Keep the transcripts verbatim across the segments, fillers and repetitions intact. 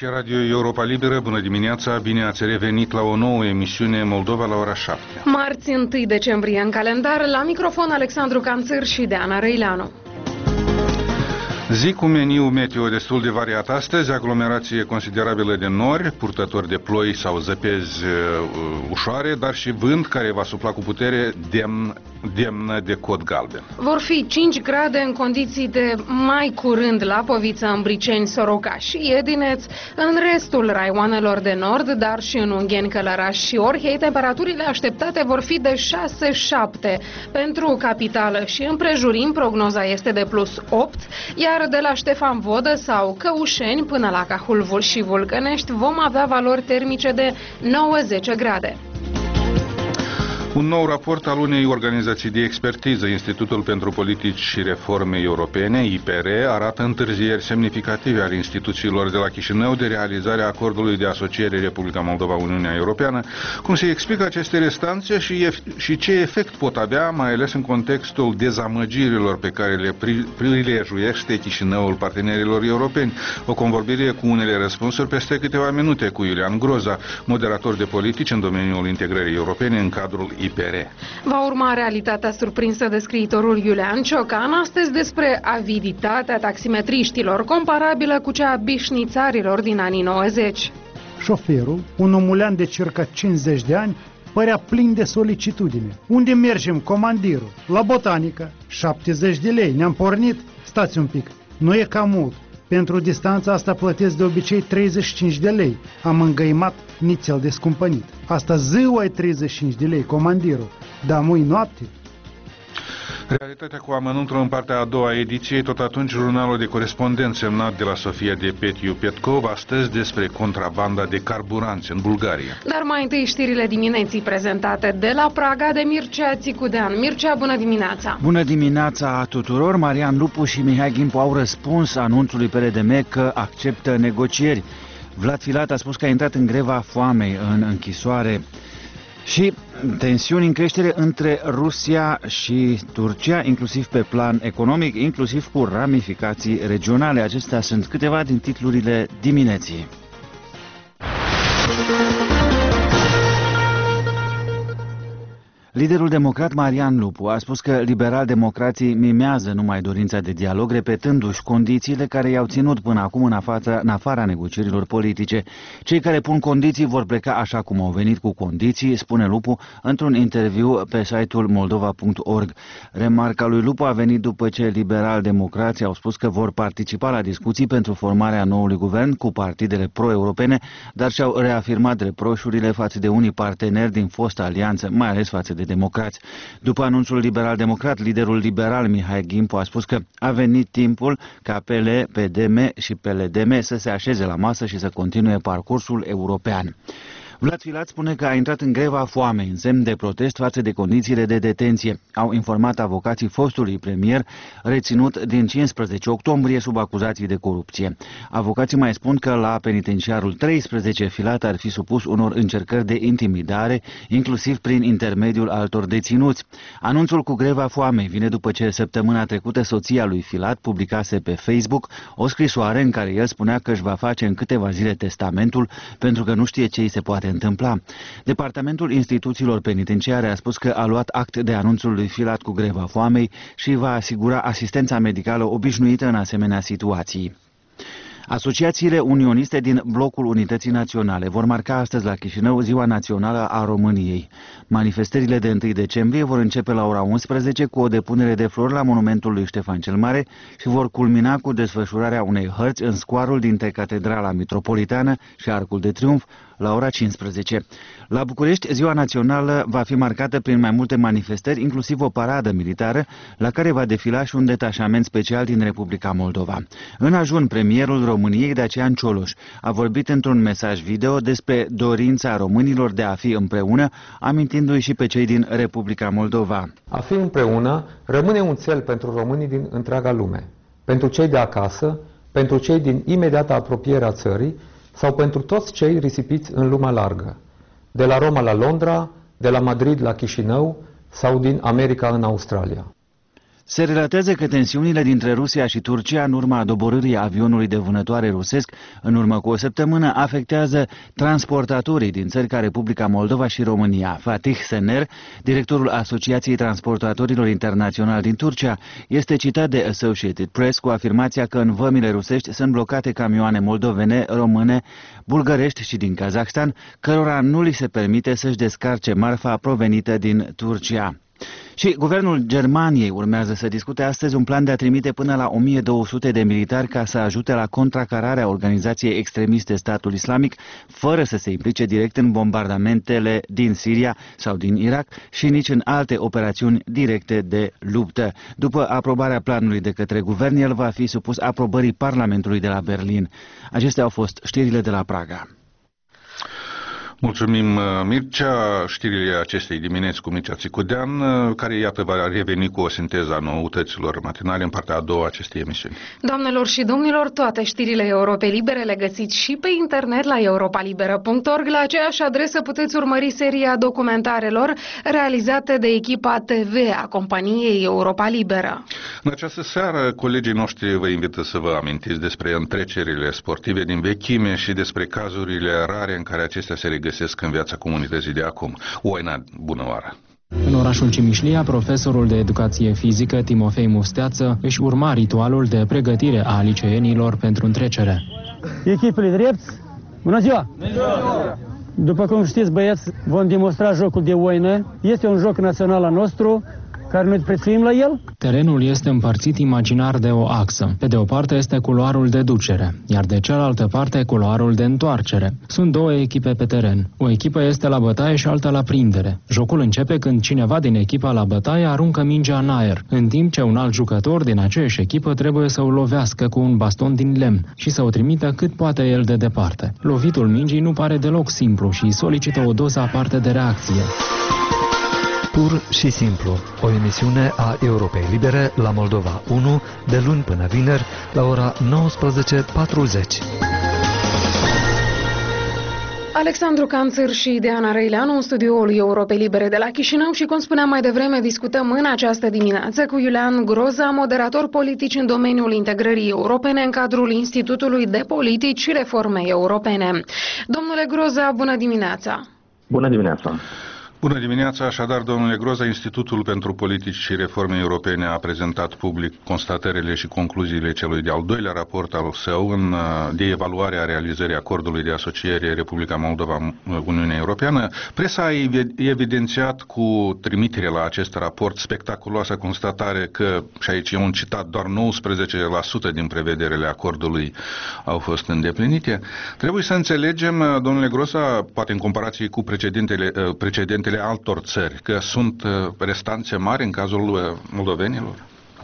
Aici Radio Europa Liberă, bună dimineața, bine ați revenit la o nouă emisiune Moldova la ora șapte. Marți întâi decembrie în calendar, la microfon Alexandru Canțăr și Deana Răileanu. Zi cu meniu meteo destul de variat astăzi, aglomerație considerabilă de nori, purtători de ploi sau zăpezi uh, ușoare, dar și vânt care va sufla cu putere demn, demnă de cod galben. Vor fi cinci grade în condiții de mai curând la Poviță, în Briceni, Soroca și Edineț, în restul raioanelor de nord, dar și în Ungheni, Călăraș și Orhei, temperaturile așteptate vor fi de șase șapte. Pentru capitală și împrejurim, prognoza este de plus opt, iar de la Ștefan Vodă sau Căușeni până la Cahulvul și Vulcănești vom avea valori termice de nouă zece grade. Un nou raport al unei organizații de expertiză, Institutul pentru Politici și Reforme Europene, I P R, arată întârzieri semnificative ale instituțiilor de la Chișinău de realizarea acordului de asociere Republica Moldova-Uniunea Europeană. Cum se explică aceste restanțe și, și ce efect pot avea, mai ales în contextul dezamăgirilor pe care le prilejuiește Chișinăul partenerilor europeni? O convorbire cu unele răspunsuri peste câteva minute cu Iulian Groza, moderator de politici în domeniul integrării europene în cadrul I P R. Va urma realitatea surprinsă de scriitorul Iulian Ciocan astăzi despre aviditatea taximetriștilor, comparabilă cu cea a bișnițarilor din anii nouăzeci. Șoferul, un omulean de circa cincizeci de ani, părea plin de solicitudine. Unde mergem, comandirul? La botanică, șaptezeci de lei. Ne-am pornit? Stați un pic, nu e cam mult. Pentru distanța asta plătesc de obicei treizeci și cinci de lei. Am îngăimat nițel de scumpănit. Asta ziua e treizeci și cinci de lei, comandirul. Dar mâini noapte? Realitatea cu amănuntul în partea a doua ediției, tot atunci jurnalul de corespondent semnat de la Sofia de Petiu Petkov, astăzi despre contrabanda de carburanți în Bulgaria. Dar mai întâi știrile dimineții prezentate de la Praga de Mircea Țicudean. Mircea, bună dimineața! Bună dimineața tuturor! Marian Lupu și Mihai Gimpu au răspuns anunțului P R D M că acceptă negocieri. Vlad Filat a spus că a intrat în greva foamei în închisoare. Și tensiuni în creștere între Rusia și Turcia, inclusiv pe plan economic, inclusiv cu ramificații regionale. Acestea sunt câteva din titlurile dimineții. Liderul democrat Marian Lupu a spus că liberal-democrații mimează numai dorința de dialog, repetându-și condițiile care i-au ținut până acum în afara, în afara negocierilor politice. Cei care pun condiții vor pleca așa cum au venit cu condiții, spune Lupu într-un interviu pe site-ul moldova punct org. Remarca lui Lupu a venit după ce liberal-democrații au spus că vor participa la discuții pentru formarea noului guvern cu partidele pro-europene, dar și-au reafirmat reproșurile față de unii parteneri din fosta alianță, mai ales față de de democrați. După anunțul liberal-democrat, liderul liberal Mihai Gimpu a spus că a venit timpul ca P L, P D M și P L D M să se așeze la masă și să continue parcursul european. Vlad Filat spune că a intrat în greva foamei, în semn de protest față de condițiile de detenție. Au informat avocații fostului premier, reținut din cincisprezece octombrie sub acuzații de corupție. Avocații mai spun că la penitenciarul treisprezece Filat ar fi supus unor încercări de intimidare, inclusiv prin intermediul altor deținuți. Anunțul cu greva foamei vine după ce săptămâna trecută soția lui Filat publicase pe Facebook o scrisoare în care el spunea că își va face în câteva zile testamentul pentru că nu știe ce îi se poate întâmpla. Departamentul Instituțiilor Penitenciare a spus că a luat act de anunțul lui Filat cu greva foamei și va asigura asistența medicală obișnuită în asemenea situații. Asociațiile unioniste din blocul Unității Naționale vor marca astăzi la Chișinău Ziua Națională a României. Manifestările de întâi decembrie vor începe la ora unsprezece cu o depunere de flori la monumentul lui Ștefan cel Mare și vor culmina cu desfășurarea unei hărți în scoarul dintre Catedrala Mitropolitană și Arcul de Triumf la ora cincisprezece. La București, Ziua Națională va fi marcată prin mai multe manifestări, inclusiv o paradă militară, la care va defila și un detașament special din Republica Moldova. În ajun, premierul României, Dacian Cioloș, a vorbit într-un mesaj video despre dorința românilor de a fi împreună, amintindu-i și pe cei din Republica Moldova. A fi împreună rămâne un cel pentru românii din întreaga lume, pentru cei de acasă, pentru cei din imediata apropiere a țării sau pentru toți cei risipiți în lumea largă, de la Roma la Londra, de la Madrid la Chișinău sau din America în Australia. Se relatează că tensiunile dintre Rusia și Turcia în urma doborârii avionului de vânătoare rusesc în urmă cu o săptămână afectează transportatorii din țări ca Republica Moldova și România. Fatih Sener, directorul Asociației Transportatorilor Internaționali din Turcia, este citat de Associated Press cu afirmația că în vămile rusești sunt blocate camioane moldovene, române, bulgărești și din Kazahstan, cărora nu li se permite să-și descarce marfa provenită din Turcia. Și guvernul Germaniei urmează să discute astăzi un plan de a trimite până la o mie două sute de militari ca să ajute la contracararea organizației extremiste Statul Islamic, fără să se implice direct în bombardamentele din Siria sau din Irak și nici în alte operațiuni directe de luptă. După aprobarea planului de către guvern, el va fi supus aprobării Parlamentului de la Berlin. Acestea au fost știrile de la Praga. Mulțumim, Mircea. Știrile acestei dimineți cu Mircea Țicudean, care, iată, va reveni cu o sinteză a noutăților matinale în partea a doua acestei emisiuni. Doamnelor și domnilor, toate știrile Europei Libere le găsiți și pe internet la europa liberă punct org. La aceeași adresă puteți urmări seria documentarelor realizate de echipa T V a companiei Europa Liberă. În această seară, colegii noștri vă invită să vă amintiți despre întrecerile sportive din vechime și despre cazurile rare în care acestea se regăsesc în viața comunității de acum. Oina, bună oară! În orașul Cimișlia, profesorul de educație fizică Timofei Musteață își urma ritualul de pregătire a liceenilor pentru întrecere. Echipele drepți, bună ziua! Bună ziua! După cum știți, băieți, vom demonstra jocul de oină. Este un joc național al nostru, care noi prețuim la el. Terenul este împărțit imaginar de o axă. Pe de o parte este culoarul de ducere, iar de cealaltă parte culoarul de întoarcere. Sunt două echipe pe teren. O echipă este la bătaie și alta la prindere. Jocul începe când cineva din echipa la bătaie aruncă mingea în aer, în timp ce un alt jucător din aceeași echipă trebuie să o lovească cu un baston din lemn și să o trimită cât poate el de departe. Lovitul mingii nu pare deloc simplu și solicită o doză aparte de reacție. Pur și simplu, o emisiune a Europei Libere la Moldova unu, de luni până vineri, la ora nouăsprezece patruzeci. Alexandru Canțăr și Diana Răileanu în studioul Europei Libere de la Chișinău și, cum spuneam mai devreme, discutăm în această dimineață cu Iulian Groza, moderator politic în domeniul integrării europene în cadrul Institutului de Politici și Reforme Europene. Domnule Groza, bună dimineața! Bună dimineața! Bună dimineața, așadar, domnule Groza, Institutul pentru Politici și Reforme Europene a prezentat public constatările și concluziile celui de-al doilea raport al său în, de evaluare a realizării acordului de asociere Republica Moldova-Uniunea Europeană. Presa a evidențiat cu trimitere la acest raport spectaculoasa constatare că, și aici e un citat, doar nouăsprezece la sută din prevederile acordului au fost îndeplinite. Trebuie să înțelegem, domnule Groza, poate în comparație cu precedentele, precedentele altor țări, că sunt restanțe mari în cazul moldovenilor?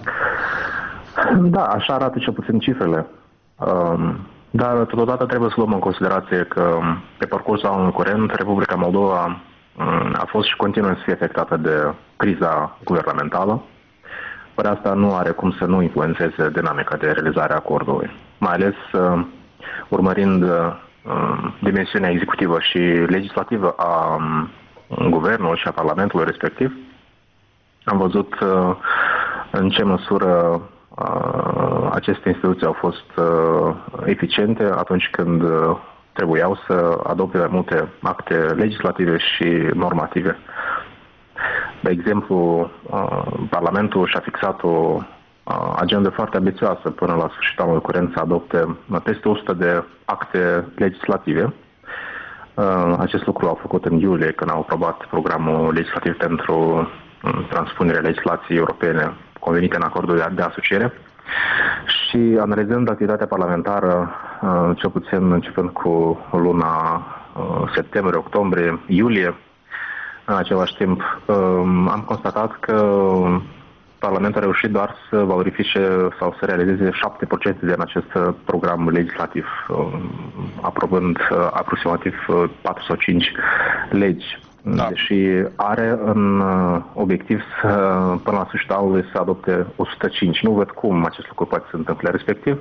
Da, așa arată cel puțin cifrele. Dar totodată trebuie să luăm în considerație că pe parcursul anului curent Republica Moldova a fost și continuă să fie afectată de criza guvernamentală. Ori asta nu are cum să nu influențeze dinamica de realizare a acordului. Mai ales urmărind dimensiunea executivă și legislativă a guvernul și a Parlamentului respectiv, am văzut uh, în ce măsură uh, aceste instituții au fost uh, eficiente atunci când uh, trebuiau să adopte mai multe acte legislative și normative. De exemplu, uh, Parlamentul și-a fixat o uh, agendă foarte ambițioasă până la sfârșitul anului curent să adopte peste o sută de acte legislative. Acest lucru au făcut în iulie, când au aprobat programul legislativ pentru transpunerea legislației europene convenite în acordul de asociere. Și analizând activitatea parlamentară, cel puțin începând cu luna septembrie, octombrie, iulie, în același timp, am constatat că Parlamentul a reușit doar să valorifice sau să realizeze șapte la sută din acest program legislativ, aprobând aproximativ patru sau cinci legi. Da. Deși are în obiectiv să, până la sfârșitul anului, să adopte o sută cinci. Nu văd cum acest lucru poate să întâmple. Respectiv,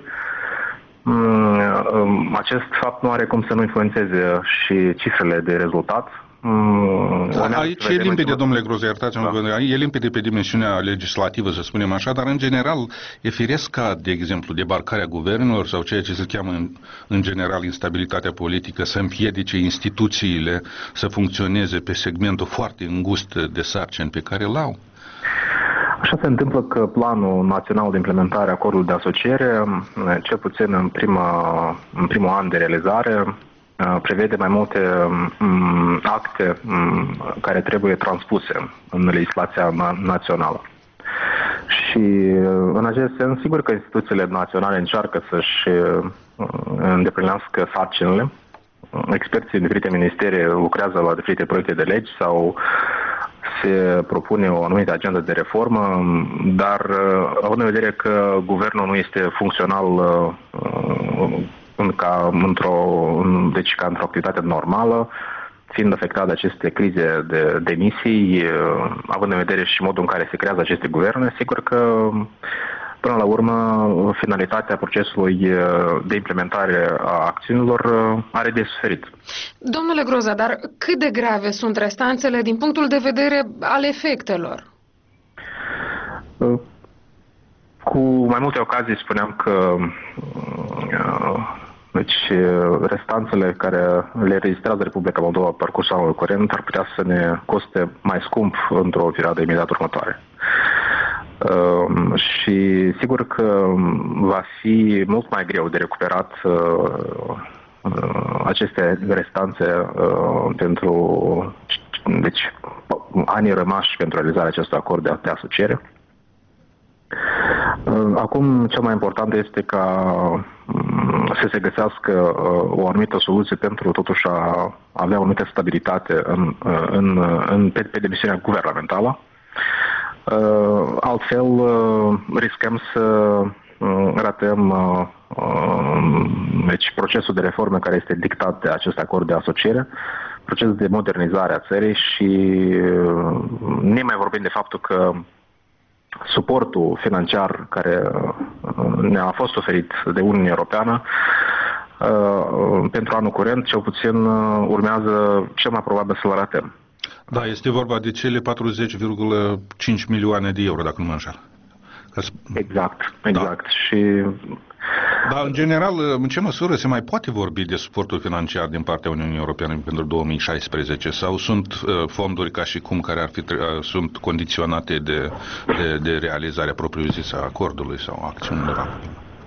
acest fapt nu are cum să nu influențeze și cifrele de rezultat, Da, aici e limpede, domnule Groza, iertați-mă, da. E limpede pe dimensiunea legislativă, să spunem așa, dar în general e firesc ca, de exemplu, debarcarea guvernelor sau ceea ce se cheamă în, în general instabilitatea politică să împiedice instituțiile să funcționeze pe segmentul foarte îngust de sarcini pe care îl au. Așa se întâmplă că Planul Național de Implementare a Acordului de Asociere, cel puțin în, prima, în primul an de realizare, prevede mai multe um, acte um, care trebuie transpuse în legislația na- națională. Și în acest sens, sigur că instituțiile naționale încearcă să-și uh, îndeplinească sarcinile. Experții din diferite ministere lucrează la diferite proiecte de legi sau se propune o anumită agendă de reformă, dar uh, având în vedere că guvernul nu este funcțional uh, ca într-o, deci ca într-o activitate normală, fiind afectat de aceste crize de demisii, având în vedere și modul în care se creează aceste guverne, sigur că până la urmă finalitatea procesului de implementare a acțiunilor are de suferit. Domnule Groza, dar cât de grave sunt restanțele din punctul de vedere al efectelor? Cu mai multe ocazii spuneam că deci restanțele care le registrează Republica Moldova pe parcursul anului curent ar putea să ne coste mai scump într-o perioadă imediat următoare. Uh, și sigur că va fi mult mai greu de recuperat uh, uh, aceste restanțe uh, pentru deci, anii rămași pentru realizarea acestui acord de, de asociere. Acum, cel mai important este ca să se găsească o anumită soluție pentru totuși a avea o anumită stabilitate în, în, în, pe, pe dimensiunea guvernamentală. Altfel, riscăm să ratăm deci, procesul de reforme care este dictat de acest acord de asociere, procesul de modernizare a țării și ne mai vorbim de faptul că suportul financiar care ne-a fost oferit de Uniunea Europeană pentru anul curent, cel puțin urmează cel mai probabil să-l ratăm. Da, este vorba de cele patruzeci virgulă cinci milioane de euro, dacă nu mă înșel. Exact, exact. Da. Și dar, în general, în ce măsură se mai poate vorbi de suportul financiar din partea Uniunii Europene pentru două mii șaisprezece? Sau sunt uh, fonduri ca și cum care ar fi, uh, sunt condiționate de, de, de realizarea propriu-zisă a acordului sau acțiunilor?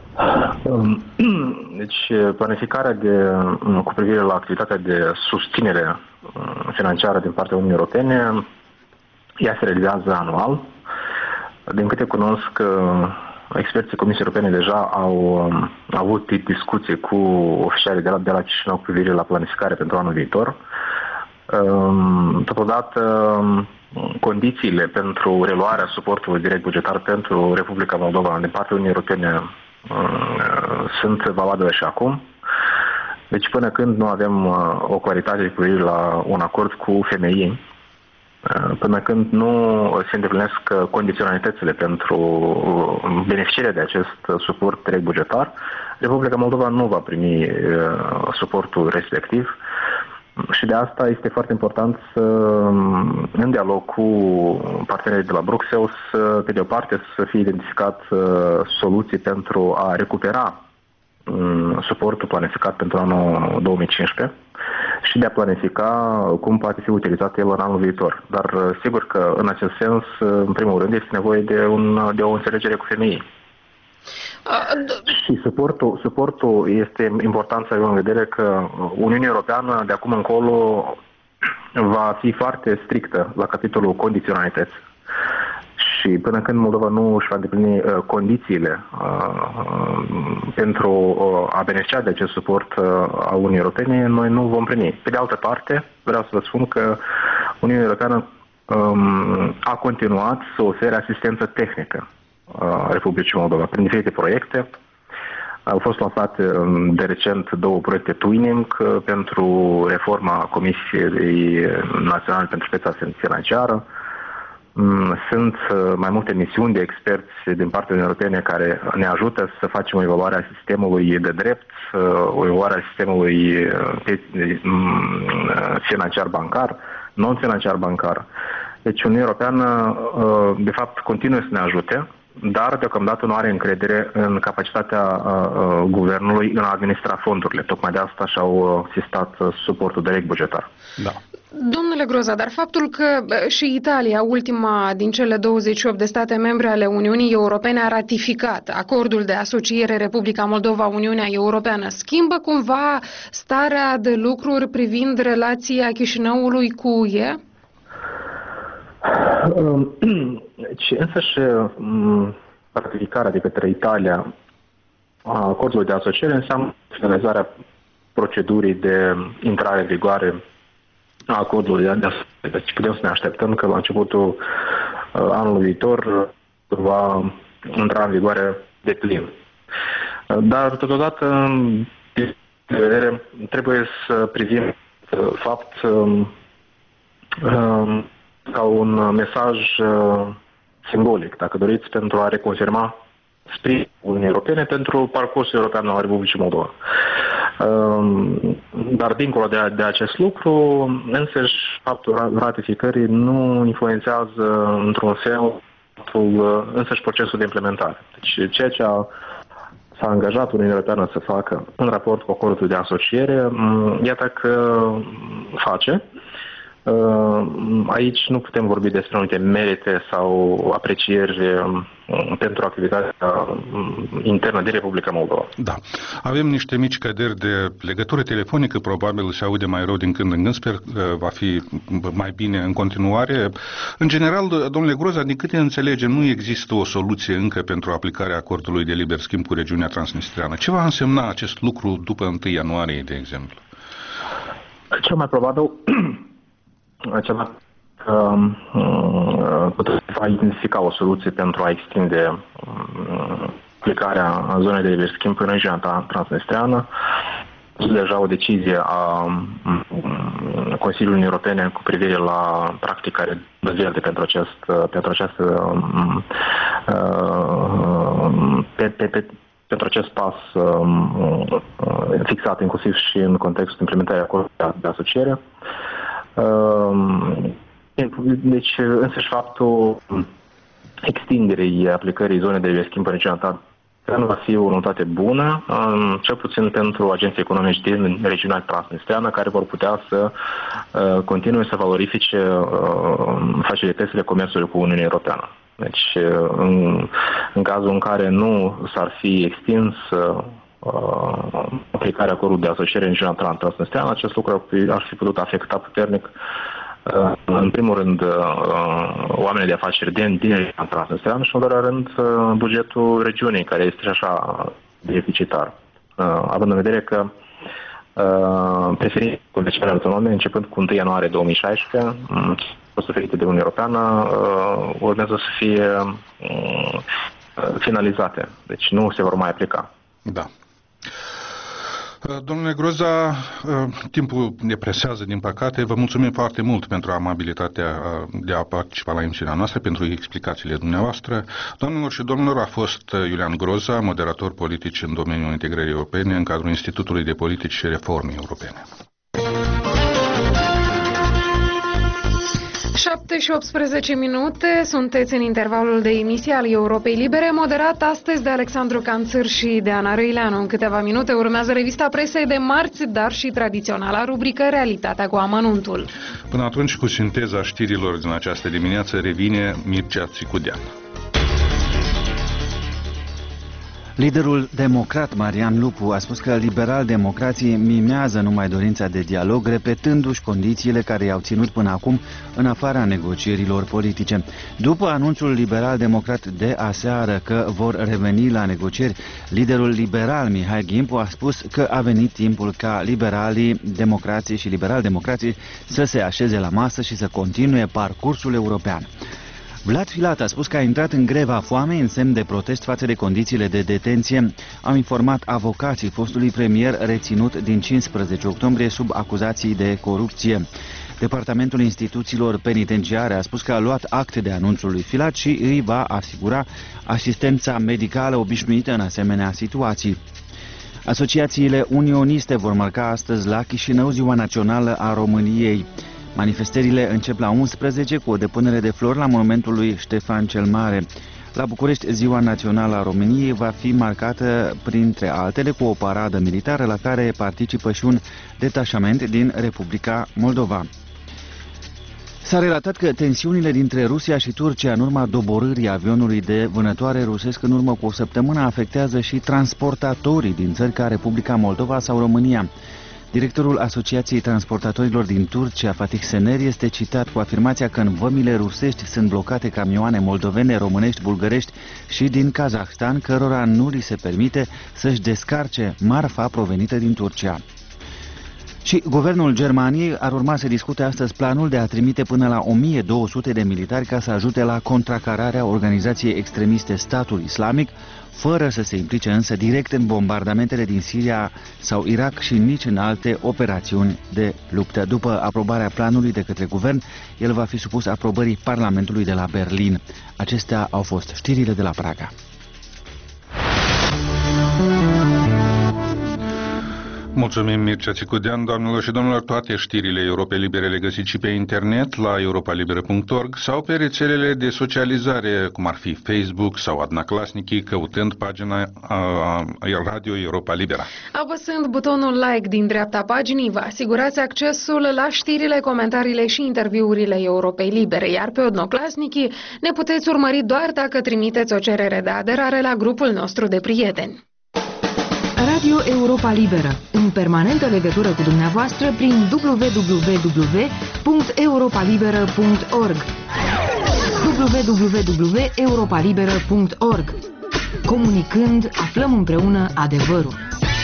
Deci, planificarea de, cu privire la activitatea de susținere financiară din partea Uniunii Europene, ea se realizează anual. Din câte cunosc, experții Comisiei Europene deja au, au avut discuții cu oficialii de la, de la Chișinău cu privire la planificare pentru anul viitor. Totodată, condițiile pentru reluarea suportului direct bugetar pentru Republica Moldova din partea Uniunii Europene sunt valabile și acum. Deci până când nu avem o claritate cu privire la un acord cu F M I, până când nu se îndeplinesc condiționalitățile pentru beneficierea de acest suport direct bugetar, Republica Moldova nu va primi suportul respectiv. Și de asta este foarte important să, în dialog cu partenerii de la Bruxelles, pe de o parte să fie identificat soluții pentru a recupera suportul planificat pentru anul două mii cincisprezece și de a planifica cum poate fi utilizat el în anul viitor. Dar sigur că în acest sens, în primul rând, este nevoie de, un, de o înțelegere cu F M I. Și suportul, suportul este important să avem în vedere că Uniunea Europeană de acum încolo va fi foarte strictă la capitolul condiționalități. Și până când Moldova nu își va îndeplini uh, condițiile uh, pentru uh, a beneficia de acest suport uh, a Uniunii Europene, noi nu vom primi. Pe de altă parte, vreau să vă spun că Uniunea Europeană um, a continuat să ofere asistență tehnică uh, Republicii Moldova prin diferite proiecte. Au fost lansate de recent două proiecte Twinning uh, pentru reforma Comisiei Naționale pentru Piața Financiară. Sunt mai multe misiuni de experți din partea Uniunii Europene care ne ajută să facem o evaluare a sistemului de drept, o evaluare a sistemului financiar bancar, non-financiar bancar. Deci Uniunea Europeană, de fapt, continuă să ne ajute, dar deocamdată nu are încredere în capacitatea uh, guvernului în a administra fondurile. Tocmai de asta și-au sistat suportul direct bugetar. Da. Domnule Groza, dar faptul că și Italia, ultima din cele douăzeci și opt de state membre ale Uniunii Europene, a ratificat acordul de asociere Republica Moldova-Uniunea Europeană, schimbă cumva starea de lucruri privind relația Chișinăului cu U E? Deci, însăși, ratificarea de către Italia a acordului de asociere înseamnă finalizarea procedurii de intrare în vigoare a acordului de asociere. Deci putem să ne așteptăm că la începutul anului viitor va intra în vigoare de plin. Dar, totodată, de vedere, trebuie să privim fapt ca un mesaj uh, simbolic, dacă doriți, pentru a reconfirma sprijinul Uniunii Europene pentru parcursul european al Republicii Moldova. Uh, dar dincolo de, de acest lucru, însăși faptul ratificării nu influențează într-un fel faptul, însăși procesul de implementare. Deci ceea ce a, s-a angajat Uniunea Europeană să facă în raport cu acordul de asociere, iată că face. Aici nu putem vorbi despre anumite merite sau aprecieri pentru activitatea internă de Republica Moldova. Da. Avem niște mici căderi de legătură telefonică, probabil se aude mai rău din când în când, sper că va fi mai bine în continuare. În general, domnule Groza, din câte înțelegem, nu există o soluție încă pentru aplicarea acordului de liber schimb cu regiunea transnistreană. Ce va însemna acest lucru după întâi ianuarie, de exemplu? Cel mai probabil ceva că putem identifica o soluție pentru a extinde aplicarea zonei de liber schimb în regiunea transnistreană. Deja o decizie a Consiliului Europene cu privire la practica dezvoltată pentru acest pentru această pe, pe, pe, pentru acest pas fixat inclusiv și în contextul implementării acordului de asociere. Deci, însăși faptul extinderii aplicării zonei de liber schimb în regiunea nu va fi o notate bună, cel puțin pentru agenții economici din regiunea transnistreană, care vor putea să continue să valorifice facilitățile comerțului cu Uniunea Europeană. Deci, în, în cazul în care nu s-ar fi extins aplicarea acordului de asociere în regiunea transnistreană, acest lucru ar fi, ar fi putut afecta puternic, în primul rând, oamenii de afaceri din, din regiunea transnistreană și, în al doilea rând, bugetul regiunii, care este și așa deficitar. Având în vedere că preferințele comerciale autonome, începând cu întâi ianuarie două mii șaisprezece, oferite de Uniunea Europeană, urmează să fie finalizate. Deci nu se vor mai aplica. Da. Domnule Groza, timpul ne presează, din păcate. Vă mulțumim foarte mult pentru amabilitatea de a participa la emisiunea noastră, pentru explicațiile dumneavoastră. Doamnelor și domnilor, a fost Iulian Groza, moderator politic în domeniul integrării europene în cadrul Institutului de Politici și Reforme Europene. șapte și optsprezece minute, sunteți în intervalul de emisie al Europei Libere, moderat astăzi de Alexandru Canțăr și de Ana Răileanu. În câteva minute urmează revista presei de marți, dar și tradiționala rubrică Realitatea cu amănuntul. Până atunci, cu sinteza știrilor din această dimineață, revine Mircea Țicudean. Liderul democrat Marian Lupu a spus că liberal-democrații mimează numai dorința de dialog, repetându-și condițiile care i-au ținut până acum în afara negocierilor politice. După anunțul liberal-democrat de aseară că vor reveni la negocieri, liderul liberal Mihai Gimpu a spus că a venit timpul ca liberalii, democrații și liberal-democrații să se așeze la masă și să continue parcursul european. Vlad Filat a spus că a intrat în greva foamei în semn de protest față de condițiile de detenție. Au informat avocații fostului premier reținut din cincisprezece octombrie sub acuzații de corupție. Departamentul Instituțiilor Penitenciare a spus că a luat acte de anunțul lui Filat și îi va asigura asistența medicală obișnuită în asemenea situații. Asociațiile unioniste vor marca astăzi la Chișinău Ziua Națională a României. Manifestările încep la unsprezece cu o depunere de flori la monumentul lui Ștefan cel Mare. La București, Ziua Națională a României va fi marcată, printre altele, cu o paradă militară la care participă și un detașament din Republica Moldova. S-a relatat că tensiunile dintre Rusia și Turcia în urma doborârii avionului de vânătoare rusesc în urmă cu o săptămână afectează și transportatorii din țări ca Republica Moldova sau România. Directorul Asociației Transportatorilor din Turcia, Fatih Sener, este citat cu afirmația că în vămile rusești sunt blocate camioane moldovene, românești, bulgărești și din Kazahstan, cărora nu li se permite să-și descarce marfa provenită din Turcia. Și guvernul Germaniei ar urma să discute astăzi planul de a trimite până la o mie două sute de militari ca să ajute la contracararea organizației extremiste Statul Islamic, fără să se implice însă direct în bombardamentele din Siria sau Irak și nici în alte operațiuni de luptă. După aprobarea planului de către guvern, el va fi supus aprobării Parlamentului de la Berlin. Acestea au fost știrile de la Praga. Mulțumim, Mircea Țicudean. Doamnelor și domnilor, toate știrile Europei Libere le găsiți și pe internet la europa libera punct org sau pe rețelele de socializare, cum ar fi Facebook sau Adnaclasnici, căutând pagina a, a, Radio Europa Libera. Apăsând butonul like din dreapta paginii, vă asigurați accesul la știrile, comentariile și interviurile Europei Libere, iar pe Odnoclasnici ne puteți urmări doar dacă trimiteți o cerere de aderare la grupul nostru de prieteni. Radio Europa Liberă, în permanentă legătură cu dumneavoastră prin w w w punct europa liberă punct org w w w punct europa liberă punct org. Comunicând, aflăm împreună adevărul.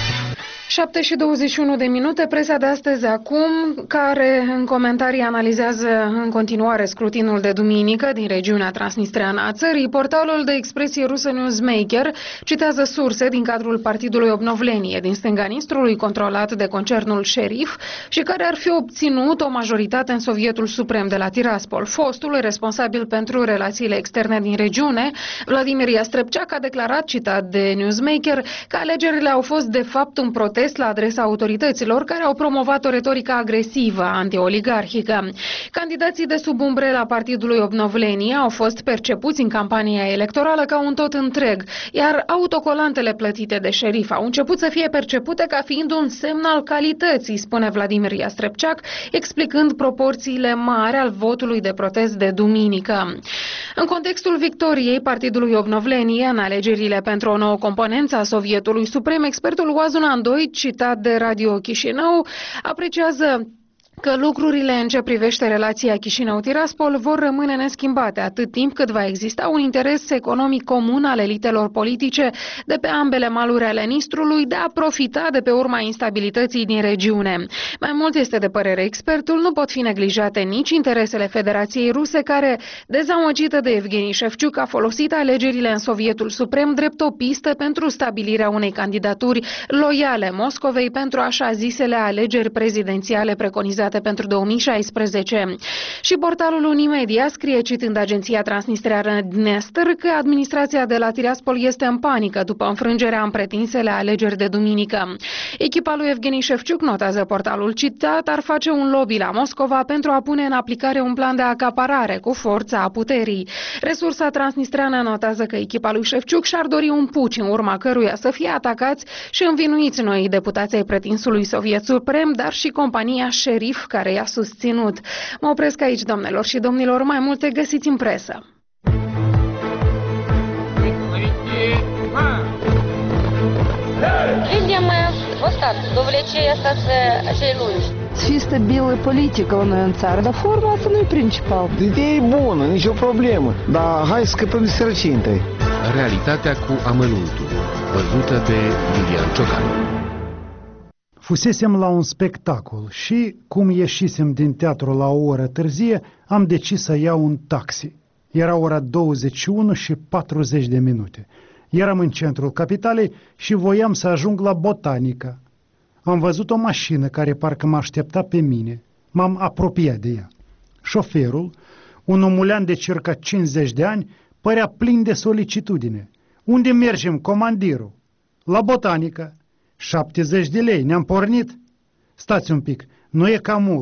șapte și douăzeci și unu de minute, presa de astăzi acum, care în comentarii analizează în continuare scrutinul de duminică din regiunea transnistreană a țării. Portalul de expresie rusă Newsmaker citează surse din cadrul partidului Obnovlenie din stânga Nistrului, controlat de concernul Șerif și care ar fi obținut o majoritate în Sovietul Suprem de la Tiraspol. Fostul responsabil pentru relațiile externe din regiune, Vladimir Iastrăbceac, a declarat, citat de Newsmaker, că alegerile au fost de fapt un protest la adresa autorităților care au promovat o retorică agresivă antioligarhică. Candidații de sub umbrela partidului Obnovlenie au fost percepuți în campania electorală ca un tot întreg, iar autocolantele plătite de Șerif au început să fie percepute ca fiind un semn al calității, spune Vladimir Iastrăbceac, explicând proporțiile mari al votului de protest de duminică. În contextul victoriei partidului Obnovlenie în alegerile pentru o nouă componență a Sovietului Suprem, expertul Oazun Andoi, citat de Radio Chișinău, apreciază că lucrurile în ce privește relația Chișinău-Tiraspol vor rămâne neschimbate atât timp cât va exista un interes economic comun al elitelor politice de pe ambele maluri ale Nistrului de a profita de pe urma instabilității din regiune. Mai mult, este de părere expertul, nu pot fi neglijate nici interesele Federației Ruse, care, dezamăgită de Evgeni Șefciuc, a folosit alegerile în Sovietul Suprem drept o pistă pentru stabilirea unei candidaturi loiale Moscovei pentru așa zisele alegeri prezidențiale preconizate pentru două mii șaisprezece. Și portalul Unimedia scrie, citând agenția transnistreană Dnestr, că administrația de la Tiraspol este în panică după înfrângerea în pretinsele alegeri de duminică. Echipa lui Evgeni Șefciuc, notează portalul citat, ar face un lobby la Moscova pentru a pune în aplicare un plan de acaparare cu forța a puterii. Resursa transnistreană notează că echipa lui Șefciuc și-ar dori un puci în urma căruia să fie atacați și învinuiți noi deputații ai pretinsului Soviet Suprem, dar și compania Șerif care i-a susținut. Mă opresc aici, doamnelor și domnilor, mai multe găsiți în presă. Видимо, вот так, довлечение остаться acei lungi. Fi stabilă politică la noi în țară, dar forma asta nu e principal. Ideea e bună, nicio problemă, dar hai să scăpăm de sărăcie întâi. Realitatea cu amănuntul, văzută de Lilian Ciocanu. Fusesem la un spectacol și, cum ieșisem din teatru la o oră târzie, am decis să iau un taxi. Era ora douăzeci și unu și patruzeci de minute. Eram în centrul capitalei și voiam să ajung la Botanica. Am văzut o mașină care parcă mă aștepta pe mine. M-am apropiat de ea. Șoferul, un omulean de circa cincizeci de ani, părea plin de solicitudine. Unde mergem, comandirul? La Botanica. șaptezeci de lei, ne-am pornit? Stați un pic, nu e cam mult.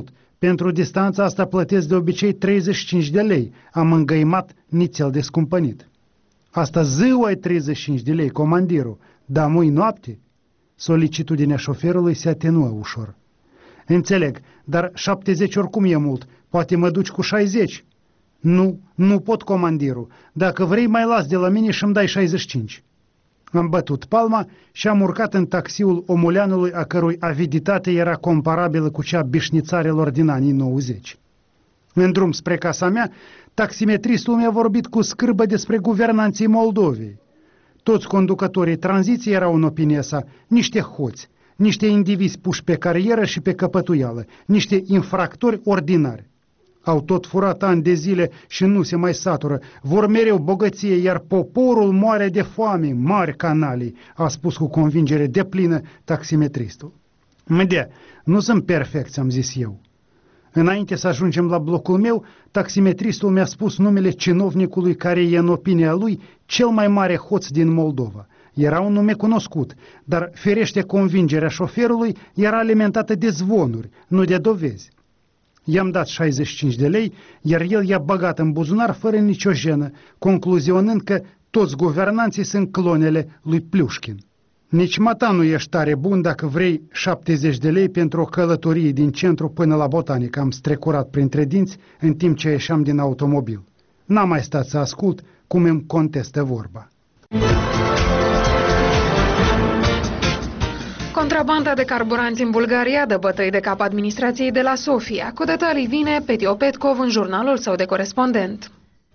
Pentru distanța asta plătesc de obicei treizeci și cinci de lei. Am îngăimat nițel descumpănit. Asta ziua e treizeci și cinci de lei, comandirul, dar mâini noapte solicitudinea șoferului se atenuă ușor. Înțeleg, dar șaptezeci oricum e mult, poate mă duci cu șaizeci. Nu, nu pot, comandirul. Dacă vrei, mai las de la mine și îmi dai șaizeci și cinci. Am bătut palma și am urcat în taxiul omuleanului, a cărui aviditate era comparabilă cu cea bișnițarelor din anii nouăzeci. În drum spre casa mea, taximetristul mi-a vorbit cu scârbă despre guvernanții Moldovei. Toți conducătorii tranziției erau, în opinia sa, niște hoți, niște indivizi puși pe carieră și pe căpătuială, niște infractori ordinari. Au tot furat ani de zile și nu se mai satură, vor mereu bogăție, iar poporul moare de foame, mari canalii, a spus cu convingere deplină taximetristul. Mădea, nu sunt perfecți, am zis eu. Înainte să ajungem la blocul meu, taximetristul mi-a spus numele cinovnicului care e, în opinia lui, cel mai mare hoț din Moldova. Era un nume cunoscut, dar ferește convingerea șoferului era alimentată de zvonuri, nu de dovezi. I-am dat șaizeci și cinci de lei, iar el i-a băgat în buzunar fără nicio jenă, concluzionând că toți guvernanții sunt clonele lui Pliușkin. Nici mata nu ești tare bun dacă vrei șaptezeci de lei pentru o călătorie din centru până la Botanică, am strecurat printre dinți în timp ce ieșeam din automobil. N-am mai stat să ascult cum îmi contestă vorba. Contrabanda de carburanți în Bulgaria dă bătăi de cap administrației de la Sofia. Cu detalii vine Petio Petkov în jurnalul său de corespondent.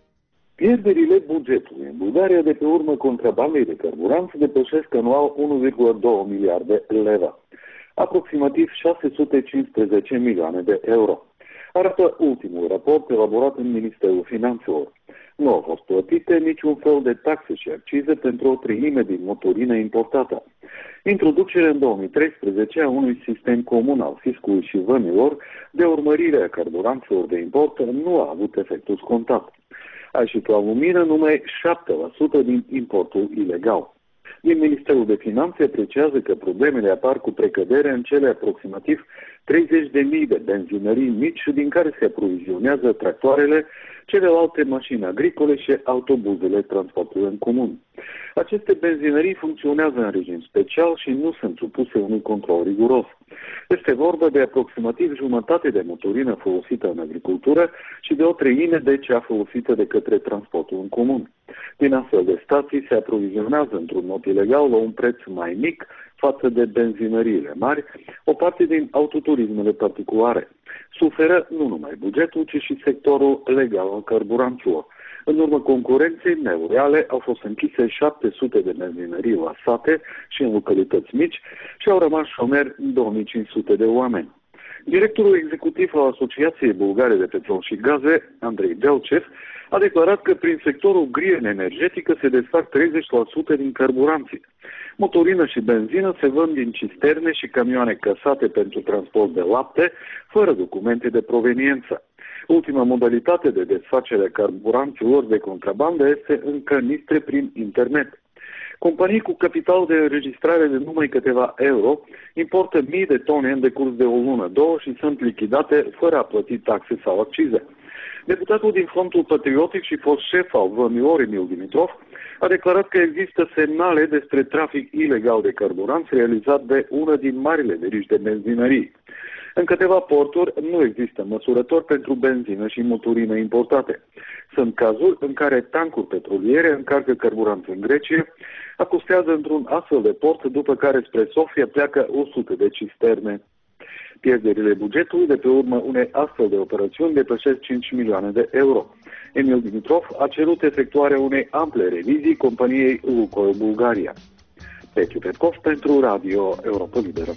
Pierderile bugetului în Bulgaria de pe urmă contrabandei de carburanți depășesc anual unu virgulă doi miliarde leva, aproximativ șase sute cincisprezece milioane de euro. Arată ultimul raport elaborat în Ministerul Finanțelor. Nu au fost plătite niciun fel de taxe și accize pentru o treime din motorină importată. Introducerea în două mii treisprezece a unui sistem comun al fiscului și vămilor de urmărire a carburanților de import nu a avut efectul scontat. A ieșit la lumină numai șapte la sută din importul ilegal. Din Ministerul de Finanțe apreciază că problemele apar cu precădere în cele aproximativ treizeci de mii de benzinării mici din care se aprovizionează tractoarele, celelalte mașini agricole și autobuzele transportului în comun. Aceste benzinării funcționează în regim special și nu sunt supuse unui control riguros. Este vorba de aproximativ jumătate de motorină folosită în agricultură și de o treime de cea folosită de către transportul în comun. Din astfel de stații se aprovizionează într-un mod ilegal la un preț mai mic față de benzinăriile mari, o parte din autoturismele particulare. Suferă nu numai bugetul, ci și sectorul legal al carburanților. În urmă concurenței neloiale au fost închise șapte sute de benzinării la sate și în localități mici și au rămas șomeri două mii cinci sute de oameni. Directorul executiv al Asociației Bulgare de Petrol și Gaze, Andrei Delcev, a declarat că prin sectorul green energetică se desfac treizeci la sută din carburanții. Motorină și benzină se vând din cisterne și camioane căsate pentru transport de lapte, fără documente de proveniență. Ultima modalitate de desfacere a carburanților de contrabandă este în canistre prin internet. Companii cu capital de înregistrare de numai câteva euro importă mii de tone în decurs de o lună, două și sunt lichidate fără a plăti taxe sau accize. Deputatul din Frontul Patriotic și fost șef al vămilor Emil Dimitrov a declarat că există semnale despre trafic ilegal de carburanți realizat de una din marile verigi de benzinării. În câteva porturi nu există măsurători pentru benzină și motorină importate. Sunt cazuri în care tancuri petroliere încarcă carburanți în Grecia, acostează într-un astfel de port, după care spre Sofia pleacă o sută de cisterne. Pierderile bugetului de pe urmă unei astfel de operațiuni depășesc cinci milioane de euro. Emil Dimitrov a cerut efectuarea unei ample revizii companiei Lukoil Bulgaria. Petio Petkov pentru Radio Europa Liberă.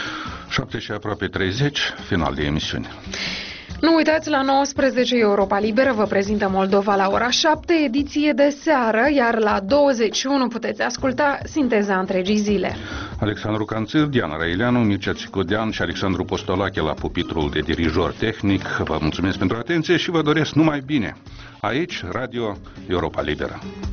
șapte și aproape treizeci, final de emisiune. Nu uitați, la nouăsprezece Europa Liberă vă prezintă Moldova la ora șapte, ediție de seară, iar la douăzeci și unu puteți asculta sinteza întregii zile. Alexandru Canțir, Diana Răileanu, Mircea Țicodean și Alexandru Postolache la pupitrul de dirijor tehnic. Vă mulțumesc pentru atenție și vă doresc numai bine. Aici, Radio Europa Liberă.